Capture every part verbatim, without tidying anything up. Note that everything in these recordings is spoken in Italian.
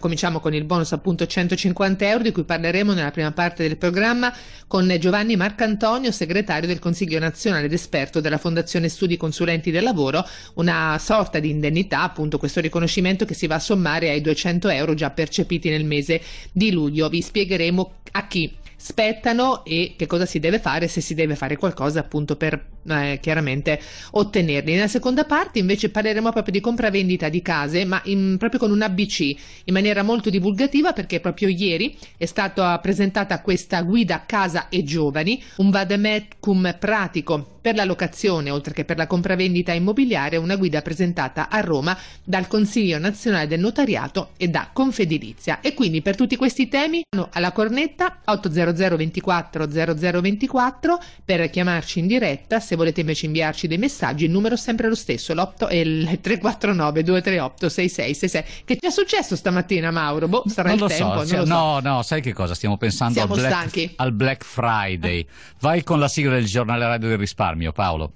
cominciamo con il bonus appunto centocinquanta euro, di cui parleremo nella prima parte del programma con Giovanni Marcantonio, segretario del Consiglio nazionale ed esperto della Fondazione Studi Consulenti del Lavoro, una sorta di indennità, appunto questo riconoscimento che si va a sommare ai duecento euro già percepiti nel mese di luglio. Vi spiegheremo a chi spettano e che cosa si deve fare, se si deve fare qualcosa appunto per eh, chiaramente ottenerli. Nella seconda parte invece parleremo proprio di compravendita di case, ma in, proprio con un A B C, in maniera molto divulgativa, perché proprio ieri è stata presentata questa guida Casa e Giovani, un vademecum pratico per la locazione oltre che per la compravendita immobiliare, una guida presentata a Roma dal Consiglio nazionale del notariato e da Confedilizia. E quindi per tutti questi temi alla cornetta otto zero zero ventiquattro zero zero ventiquattro per chiamarci in diretta. Se volete invece inviarci dei messaggi, il numero è sempre lo stesso, l'otto e il tre quattro nove due tre otto sei sei sei sei. Che ti è successo stamattina, Mauro? Boh, sarà non il lo tempo, so, non lo no, so. no, sai che cosa? Stiamo pensando al Siamo Black, stanchi. al Black Friday. Vai con la sigla del giornale radio del risparmio, Paolo.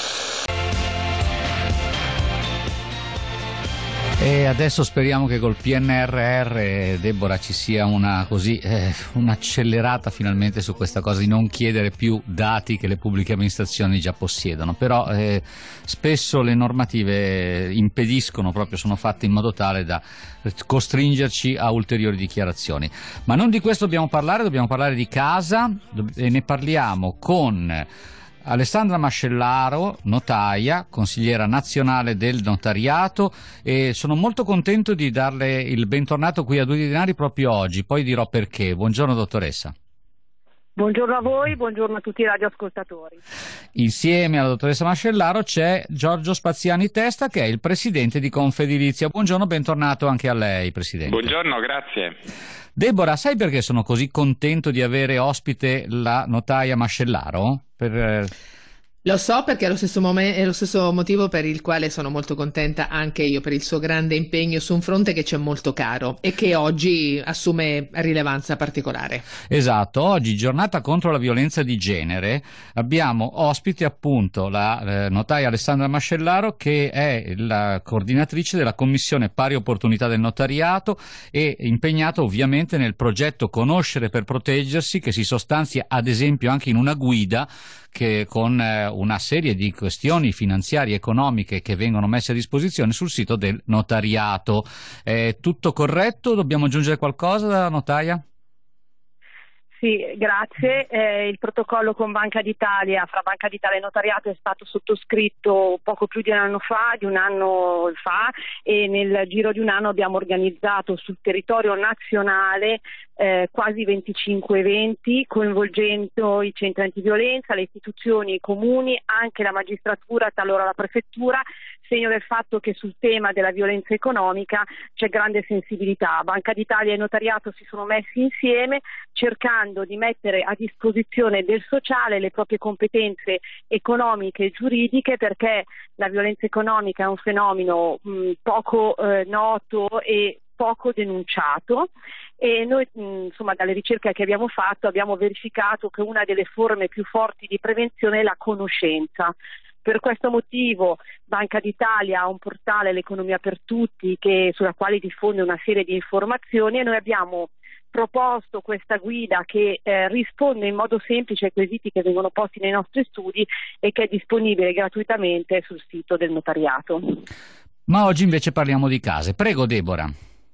E adesso speriamo che col P N R R, Deborah, ci sia una così eh, un'accelerata finalmente su questa cosa di non chiedere più dati che le pubbliche amministrazioni già possiedono. Però eh, spesso le normative impediscono, proprio sono fatte in modo tale da costringerci a ulteriori dichiarazioni. Ma non di questo dobbiamo parlare, dobbiamo parlare di casa e ne parliamo con Alessandra Mascellaro, notaia, consigliera nazionale del notariato, e sono molto contento di darle il bentornato qui a Due di Denari proprio oggi, poi dirò perché. Buongiorno dottoressa. Buongiorno a voi, buongiorno a tutti i radioascoltatori. Insieme alla dottoressa Mascellaro c'è Giorgio Spaziani Testa, che è il presidente di Confedilizia. Buongiorno, bentornato anche a lei, presidente. Buongiorno, grazie. Deborah, sai perché sono così contento di avere ospite la notaia Mascellaro? Per... Lo so, perché è lo stesso momen- è lo stesso motivo per il quale sono molto contenta anche io, per il suo grande impegno su un fronte che c'è molto caro e che oggi assume rilevanza particolare. Esatto, oggi giornata contro la violenza di genere, abbiamo ospite appunto la eh, notaia Alessandra Mascellaro, che è la coordinatrice della Commissione Pari Opportunità del Notariato e impegnata ovviamente nel progetto Conoscere per Proteggersi, che si sostanzia ad esempio anche in una guida che con eh, una serie di questioni finanziarie e economiche che vengono messe a disposizione sul sito del notariato. È tutto corretto? Dobbiamo aggiungere qualcosa, notaia? Sì, grazie. Eh, il protocollo con Banca d'Italia, fra Banca d'Italia e Notariato, è stato sottoscritto poco più di un anno fa, di un anno fa, e nel giro di un anno abbiamo organizzato sul territorio nazionale eh, quasi venticinque eventi, coinvolgendo i centri antiviolenza, le istituzioni, i comuni, anche la magistratura, talora la prefettura, segno del fatto che sul tema della violenza economica c'è grande sensibilità. Banca d'Italia e Notariato si sono messi insieme cercando di mettere a disposizione del sociale le proprie competenze economiche e giuridiche, perché la violenza economica è un fenomeno mh, poco eh, noto e poco denunciato, e noi mh, insomma dalle ricerche che abbiamo fatto abbiamo verificato che una delle forme più forti di prevenzione è la conoscenza. Per questo motivo Banca d'Italia ha un portale, l'Economia per Tutti, che, sulla quale diffonde una serie di informazioni, e noi abbiamo proposto questa guida che eh, risponde in modo semplice ai quesiti che vengono posti nei nostri studi e che è disponibile gratuitamente sul sito del notariato. Ma oggi invece parliamo di case. Prego, Deborah.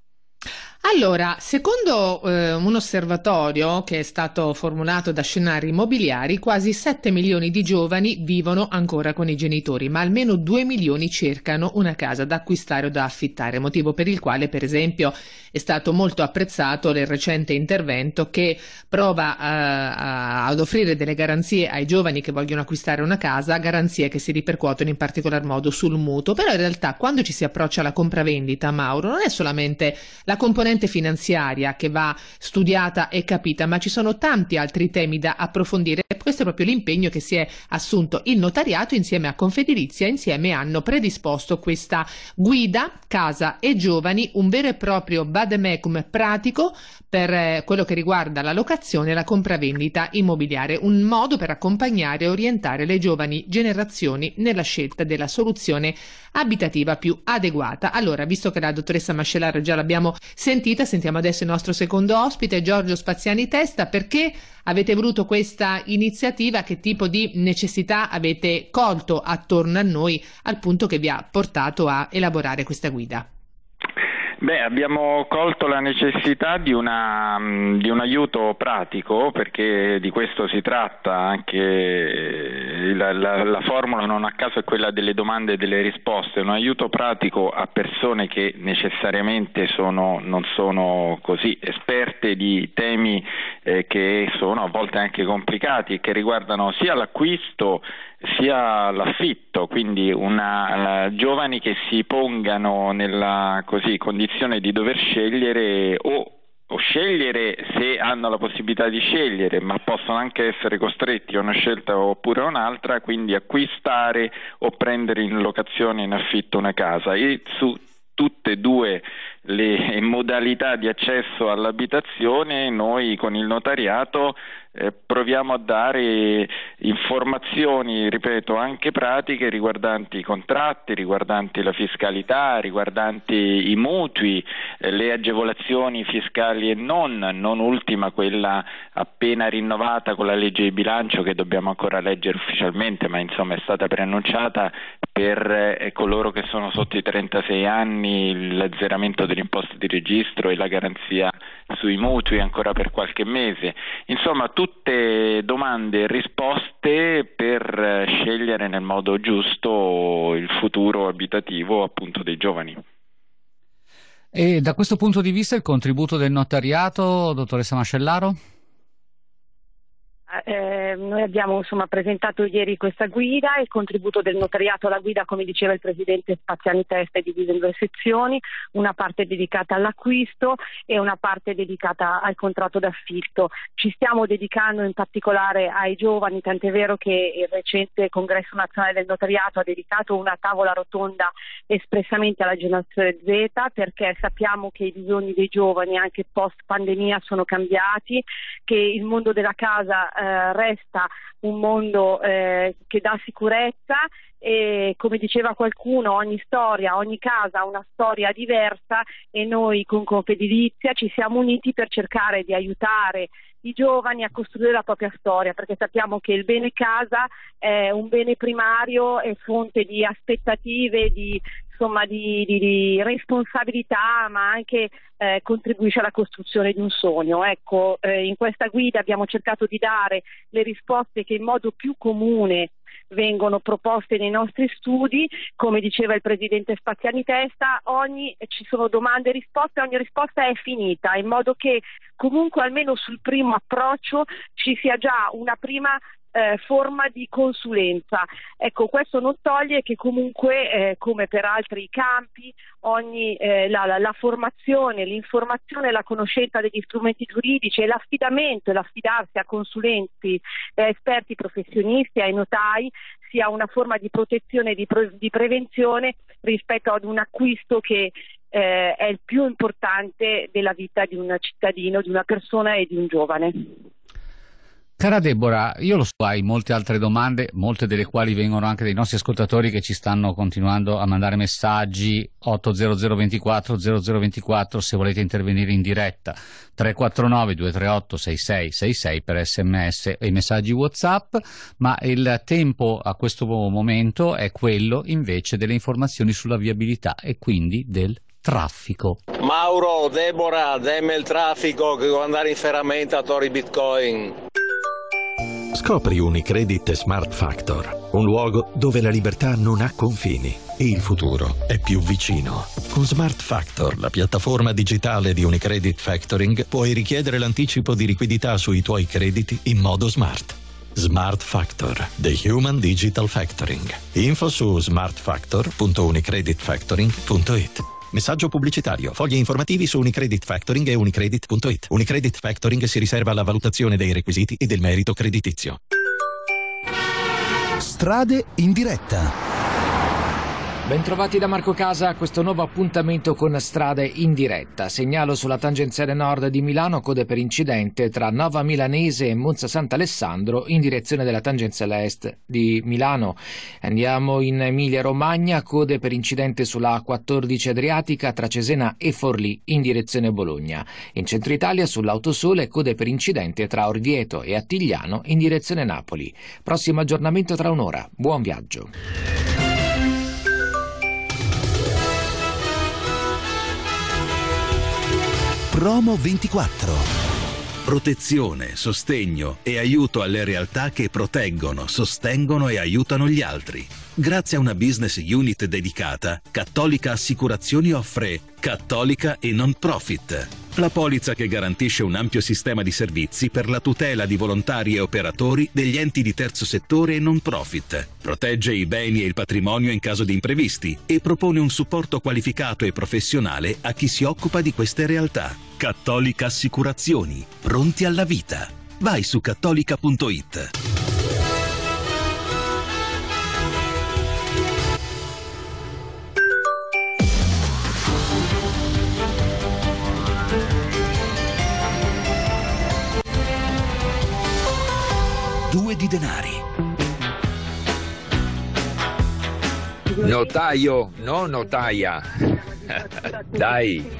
Allora, secondo eh, un osservatorio che è stato formulato da Scenari Immobiliari, quasi sette milioni di giovani vivono ancora con i genitori, ma almeno due milioni cercano una casa da acquistare o da affittare, motivo per il quale, per esempio, è stato molto apprezzato il recente intervento che prova a, a, ad offrire delle garanzie ai giovani che vogliono acquistare una casa, garanzie che si ripercuotono in particolar modo sul mutuo. Però in realtà, quando ci si approccia alla compravendita, Mauro, non è solamente la componente finanziaria che va studiata e capita, ma ci sono tanti altri temi da approfondire. Questo è proprio l'impegno che si è assunto il notariato insieme a Confedilizia. Insieme hanno predisposto questa guida Casa e Giovani, un vero e proprio vademecum pratico per eh, quello che riguarda la locazione e la compravendita immobiliare, un modo per accompagnare e orientare le giovani generazioni nella scelta della soluzione abitativa più adeguata. Allora, visto che la dottoressa Mascellaro già l'abbiamo sentita garantita. Sentiamo adesso il nostro secondo ospite, Giorgio Spaziani Testa. Perché avete voluto questa iniziativa? Che tipo di necessità avete colto attorno a noi al punto che vi ha portato a elaborare questa guida? Beh, abbiamo colto la necessità di, una, di un aiuto pratico, perché di questo si tratta, anche la, la, la formula non a caso è quella delle domande e delle risposte, un aiuto pratico a persone che necessariamente sono, non sono così esperte di temi eh, che sono a volte anche complicati e che riguardano sia l'acquisto sia l'affitto, quindi una uh, giovani che si pongano nella così condizione di dover scegliere o, o scegliere se hanno la possibilità di scegliere, ma possono anche essere costretti a una scelta oppure a un'altra, quindi acquistare o prendere in locazione, in affitto una casa. E su tutte e due le modalità di accesso all'abitazione noi con il notariato eh, proviamo a dare informazioni, ripeto, anche pratiche riguardanti i contratti, riguardanti la fiscalità, riguardanti i mutui, eh, le agevolazioni fiscali e non, non ultima quella appena rinnovata con la legge di bilancio che dobbiamo ancora leggere ufficialmente, ma insomma è stata preannunciata per eh, coloro che sono sotto i trentasei anni, l'azzeramento dell'imposta di registro e la garanzia sui mutui ancora per qualche mese. Insomma, tutte domande e risposte per scegliere nel modo giusto il futuro abitativo appunto dei giovani. E da questo punto di vista il contributo del notariato, dottoressa Mascellaro? Eh, noi abbiamo insomma presentato ieri questa guida. Il contributo del notariato alla guida, come diceva il presidente Spaziani Testa, è diviso in due sezioni, una parte dedicata all'acquisto e una parte dedicata al contratto d'affitto. Ci stiamo dedicando in particolare ai giovani, tant'è vero che il recente congresso nazionale del notariato ha dedicato una tavola rotonda espressamente alla generazione Z, perché sappiamo che i bisogni dei giovani anche post pandemia sono cambiati, che il mondo della casa eh, resta un mondo eh, che dà sicurezza e, come diceva qualcuno, ogni storia, ogni casa ha una storia diversa e noi con Confedilizia ci siamo uniti per cercare di aiutare i giovani a costruire la propria storia, perché sappiamo che il bene casa è un bene primario, è fonte di aspettative, di insomma di, di, di responsabilità, ma anche eh, contribuisce alla costruzione di un sogno. Ecco, eh, in questa guida abbiamo cercato di dare le risposte che in modo più comune vengono proposte nei nostri studi. Come diceva il presidente Spaziani Testa, ogni, ci sono domande e risposte, ogni risposta è finita, in modo che comunque almeno sul primo approccio ci sia già una prima Eh, forma di consulenza. Ecco, questo non toglie che comunque, eh, come per altri campi, ogni eh, la, la, la formazione, l'informazione e la conoscenza degli strumenti giuridici e l'affidamento e l'affidarsi a consulenti, eh, esperti professionisti, ai notai, sia una forma di protezione e di, pre- di prevenzione rispetto ad un acquisto che eh, è il più importante della vita di un cittadino, di una persona e di un giovane. Cara Deborah, io lo so, hai molte altre domande, molte delle quali vengono anche dai nostri ascoltatori che ci stanno continuando a mandare messaggi. Otto zero zero ventiquattro zero zero ventiquattro se volete intervenire in diretta, tre quattro nove due tre otto sei sei sei sei per sms e messaggi WhatsApp, ma il tempo a questo momento è quello invece delle informazioni sulla viabilità e quindi del traffico. Mauro, Deborah, dammi il traffico che devo andare in ferramenta a Tori Bitcoin. Scopri Unicredit Smart Factor, un luogo dove la libertà non ha confini e il futuro è più vicino. Con Smart Factor, la piattaforma digitale di Unicredit Factoring, puoi richiedere l'anticipo di liquidità sui tuoi crediti in modo smart. Smart Factor, the Human Digital Factoring. Info su smartfactor punto unicredit factoring punto it. Messaggio pubblicitario. Fogli informativi su Unicredit Factoring e unicredit punto it. Unicredit Factoring si riserva alla valutazione dei requisiti e del merito creditizio. Strade in diretta. Bentrovati da Marco Casa a questo nuovo appuntamento con Strade in diretta. Segnalo sulla tangenziale nord di Milano code per incidente tra Nova Milanese e Monza Sant'Alessandro in direzione della tangenziale est di Milano. Andiamo in Emilia Romagna, code per incidente sulla A quattordici Adriatica tra Cesena e Forlì in direzione Bologna. In centro Italia sull'Autosole code per incidente tra Orvieto e Attigliano in direzione Napoli. Prossimo aggiornamento tra un'ora. Buon viaggio. Promo ventiquattro. Protezione, sostegno e aiuto alle realtà che proteggono, sostengono e aiutano gli altri. Grazie a una business unit dedicata, Cattolica Assicurazioni offre Cattolica e Non Profit, la polizza che garantisce un ampio sistema di servizi per la tutela di volontari e operatori degli enti di terzo settore e non profit, protegge i beni e il patrimonio in caso di imprevisti e propone un supporto qualificato e professionale a chi si occupa di queste realtà. Cattolica Assicurazioni, pronti alla vita. Vai su cattolica punto it. Due di denari. Notaio, no notaia. Dai.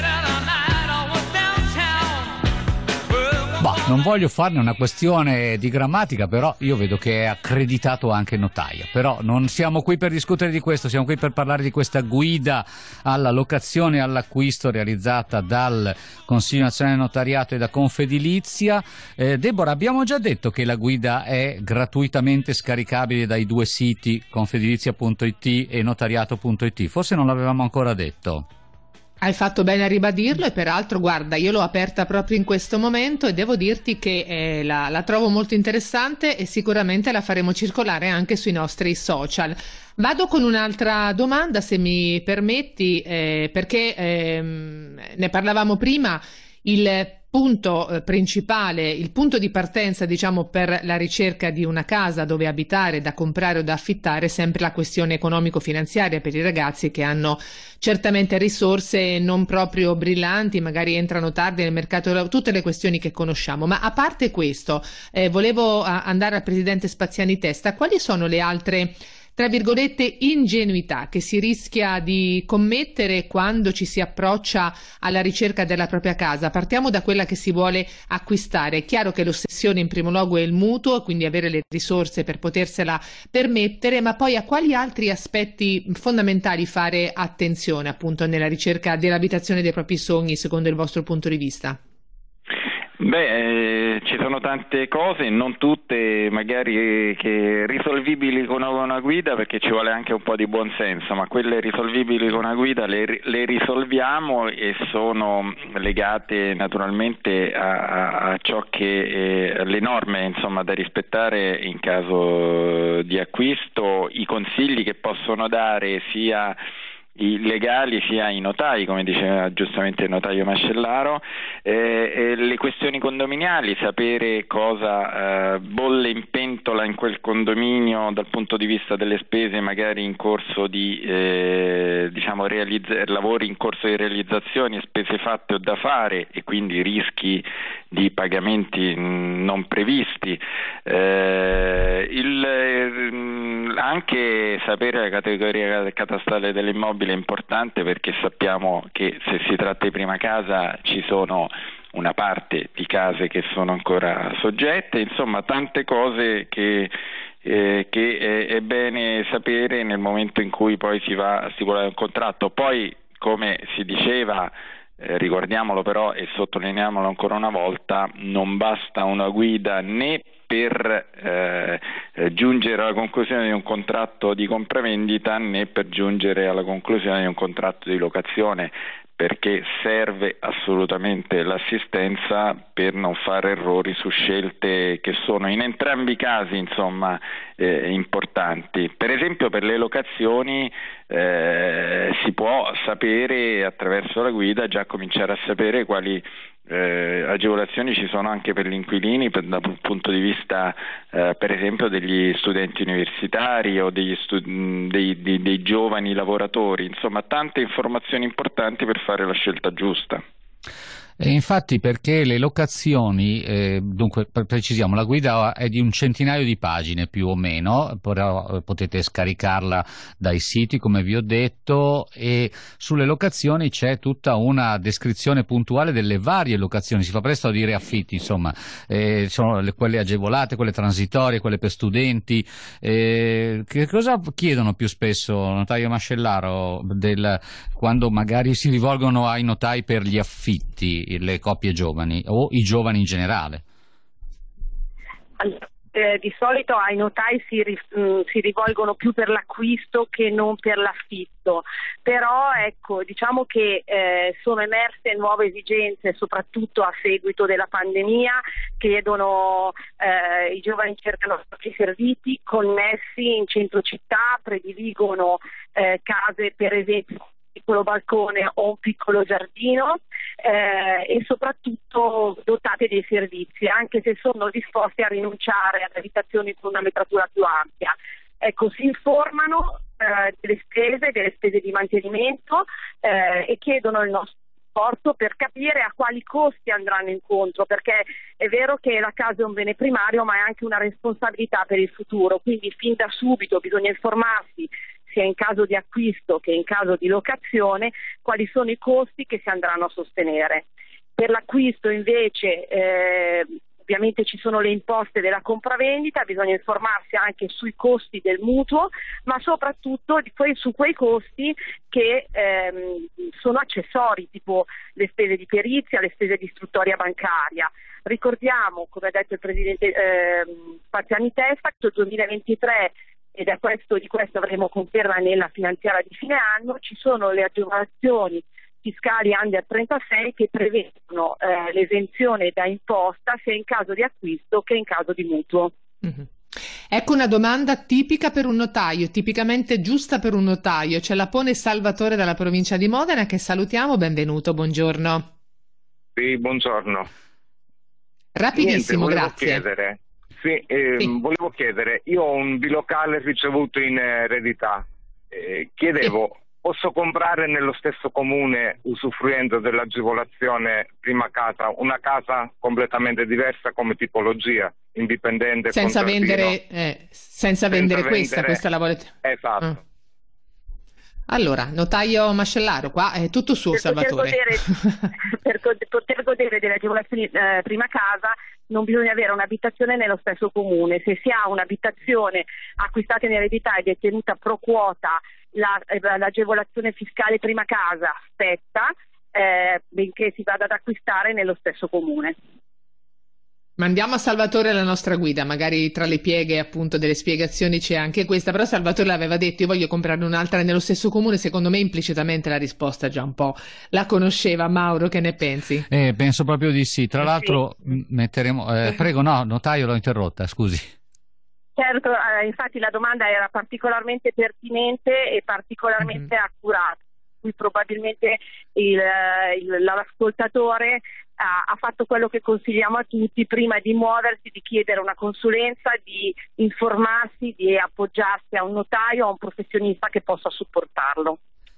Bah, non voglio farne una questione di grammatica, però io vedo che è accreditato anche notaia. Però non siamo qui per discutere di questo, siamo qui per parlare di questa guida alla locazione e all'acquisto realizzata dal Consiglio Nazionale Notariato e da Confedilizia. Eh, Deborah, abbiamo già detto che la guida è gratuitamente scaricabile dai due siti confedilizia punto it e notariato punto it, forse non l'avevamo ancora detto. Hai fatto bene a ribadirlo e peraltro guarda, io l'ho aperta proprio in questo momento e devo dirti che eh, la, la trovo molto interessante e sicuramente la faremo circolare anche sui nostri social. Vado con un'altra domanda, se mi permetti, eh, perché ehm, ne parlavamo prima. Il punto eh, principale, il punto di partenza, diciamo, per la ricerca di una casa dove abitare, da comprare o da affittare, è sempre la questione economico-finanziaria per i ragazzi che hanno certamente risorse non proprio brillanti, magari entrano tardi nel mercato, tutte le questioni che conosciamo. Ma a parte questo, eh, volevo a, andare al Presidente Spaziani Testa. Quali sono le altre, tra virgolette, ingenuità che si rischia di commettere quando ci si approccia alla ricerca della propria casa? Partiamo da quella che si vuole acquistare. È chiaro che l'ossessione in primo luogo è il mutuo, quindi avere le risorse per potersela permettere, ma poi a quali altri aspetti fondamentali fare attenzione appunto nella ricerca dell'abitazione dei propri sogni, secondo il vostro punto di vista? Beh, eh, ci sono tante cose, non tutte magari che risolvibili con una guida, perché ci vuole anche un po' di buonsenso, ma quelle risolvibili con una guida le, le risolviamo e sono legate naturalmente a, a, a ciò che eh, le norme, insomma, da rispettare in caso di acquisto, i consigli che possono dare sia i legali sia i notai, come diceva giustamente il notaio Mascellaro, eh, eh, le questioni condominiali, sapere cosa eh, bolle in pentola in quel condominio dal punto di vista delle spese magari in corso di eh, diciamo realizza- lavori in corso di realizzazione, spese fatte o da fare e quindi rischi di pagamenti mh, non previsti, eh, il, eh, anche sapere la categoria catastale dell'immobile è importante, perché sappiamo che se si tratta di prima casa ci sono una parte di case che sono ancora soggette, insomma tante cose che, eh, che è, è bene sapere nel momento in cui poi si va a stipulare un contratto. Poi, come si diceva, Eh, ricordiamolo però e sottolineiamolo ancora una volta, non basta una guida né per eh, giungere alla conclusione di un contratto di compravendita né per giungere alla conclusione di un contratto di locazione, perché serve assolutamente l'assistenza per non fare errori su scelte che sono in entrambi i casi, insomma, eh, importanti. Per esempio per le locazioni eh, si può sapere attraverso la guida, già cominciare a sapere quali eh, agevolazioni ci sono anche per gli inquilini per, dal punto di vista eh, per esempio degli studenti universitari o degli stu- dei, dei, dei giovani lavoratori, insomma tante informazioni importanti per fare la scelta giusta. E infatti, perché le locazioni, eh, dunque precisiamo, la guida è di un centinaio di pagine più o meno, però potete scaricarla dai siti come vi ho detto, e sulle locazioni c'è tutta una descrizione puntuale delle varie locazioni, si fa presto a dire affitti, insomma, eh, sono le, quelle agevolate, quelle transitorie, quelle per studenti. Eh, che cosa chiedono più spesso, notaio Mascellaro, del, quando magari si rivolgono ai notai per gli affitti, le coppie giovani o i giovani in generale? Allora, eh, di solito ai notai si, ri, mh, si rivolgono più per l'acquisto che non per l'affitto, però ecco, diciamo che eh, sono emerse nuove esigenze soprattutto a seguito della pandemia, chiedono eh, i giovani cercano altri servizi connessi in centro città, prediligono eh, case per esempio piccolo balcone o un piccolo giardino eh, e soprattutto dotate dei servizi, anche se sono disposti a rinunciare ad abitazioni con una metratura più ampia. Ecco, si informano eh, delle spese, delle spese di mantenimento eh, e chiedono il nostro supporto per capire a quali costi andranno incontro, perché è vero che la casa è un bene primario, ma è anche una responsabilità per il futuro, quindi fin da subito bisogna informarsi sia in caso di acquisto che in caso di locazione, quali sono i costi che si andranno a sostenere. Per l'acquisto invece eh, ovviamente ci sono le imposte della compravendita, bisogna informarsi anche sui costi del mutuo, ma soprattutto di quei, su quei costi che ehm, sono accessori, tipo le spese di perizia, le spese di istruttoria bancaria. Ricordiamo, come ha detto il Presidente eh, Spaziani Testa, che il duemilaventitré, ed è questo, di questo avremo conferma nella finanziaria di fine anno, ci sono le agevolazioni fiscali under trentasei che prevedono eh, l'esenzione da imposta sia in caso di acquisto che in caso di mutuo. Mm-hmm. Ecco una domanda tipica per un notaio, tipicamente giusta per un notaio. Ce la pone Salvatore dalla provincia di Modena, che salutiamo, benvenuto, buongiorno. Sì, buongiorno. Rapidissimo, Niente, grazie. Chiedere. Sì, eh, sì. Volevo chiedere, io ho un bilocale ricevuto in eredità, eh, chiedevo, sì. Posso comprare nello stesso comune, usufruendo dell'agevolazione prima casa, una casa completamente diversa come tipologia, indipendente? Senza vendere, eh, senza, senza vendere questa, vendere... questa la volete? Esatto. Ah. Allora, notaio Mascellaro, qua è tutto suo, per Salvatore. Poter godere, per poter godere delle agevolazioni eh, prima casa non bisogna avere un'abitazione nello stesso comune. Se si ha un'abitazione acquistata in eredità e detenuta pro quota, la, eh, l'agevolazione fiscale prima casa spetta, eh, benché si vada ad acquistare nello stesso comune. Mandiamo a Salvatore la nostra guida, magari tra le pieghe appunto delle spiegazioni c'è anche questa, però Salvatore l'aveva detto, io voglio comprarne un'altra nello stesso comune, secondo me implicitamente la risposta già un po' la conosceva. Mauro, che ne pensi? Eh, penso proprio di sì, tra l'altro sì. metteremo, eh, prego no, notaio l'ho interrotta, scusi. Certo, eh, infatti la domanda era particolarmente pertinente e particolarmente mm-hmm. accurata, cui probabilmente il, il, l'ascoltatore ha, ha fatto quello che consigliamo a tutti: prima di muoversi, di chiedere una consulenza, di informarsi, di appoggiarsi a un notaio o a un professionista che possa supportarlo.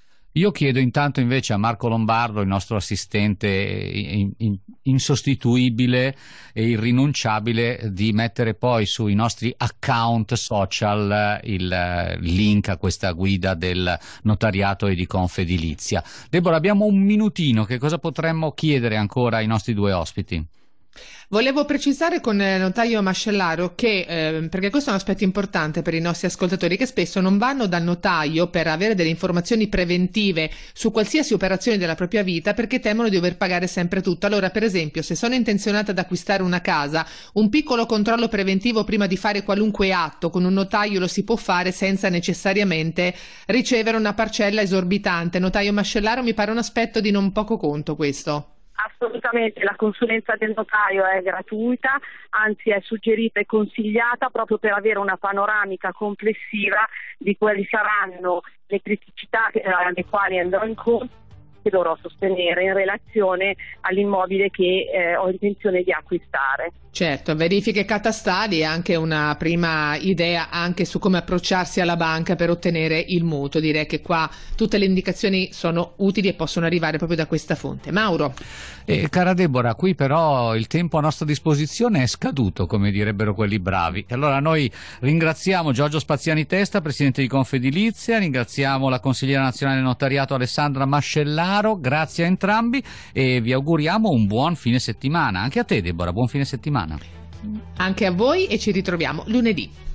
Io chiedo intanto invece a Marco Lombardo, il nostro assistente in, in, insostituibile e irrinunciabile, di mettere poi sui nostri account social il link a questa guida del notariato e di Confedilizia. Deborah, abbiamo un minutino, che cosa potremmo chiedere ancora ai nostri due ospiti? Volevo precisare con il notaio Mascellaro che, eh, perché questo è un aspetto importante per i nostri ascoltatori, che spesso non vanno dal notaio per avere delle informazioni preventive su qualsiasi operazione della propria vita, perché temono di dover pagare sempre tutto. Allora, per esempio, se sono intenzionata ad acquistare una casa, un piccolo controllo preventivo prima di fare qualunque atto con un notaio lo si può fare senza necessariamente ricevere una parcella esorbitante. Notaio Mascellaro, mi pare un aspetto di non poco conto questo. Assolutamente, la consulenza del notaio è gratuita, anzi è suggerita e consigliata proprio per avere una panoramica complessiva di quali saranno le criticità alle quali andrò incontro, che dovrò sostenere in relazione all'immobile che eh, ho intenzione di acquistare. Certo, verifiche catastali e anche una prima idea anche su come approcciarsi alla banca per ottenere il mutuo. Direi che qua tutte le indicazioni sono utili e possono arrivare proprio da questa fonte. Mauro. Eh, cara Deborah, qui però il tempo a nostra disposizione è scaduto, come direbbero quelli bravi. Allora noi ringraziamo Giorgio Spaziani Testa, presidente di Confedilizia, ringraziamo la consigliera nazionale notariato Alessandra Mascellaro, grazie a entrambi e vi auguriamo un buon fine settimana. Anche a te Deborah, buon fine settimana. Anche a voi e ci ritroviamo lunedì.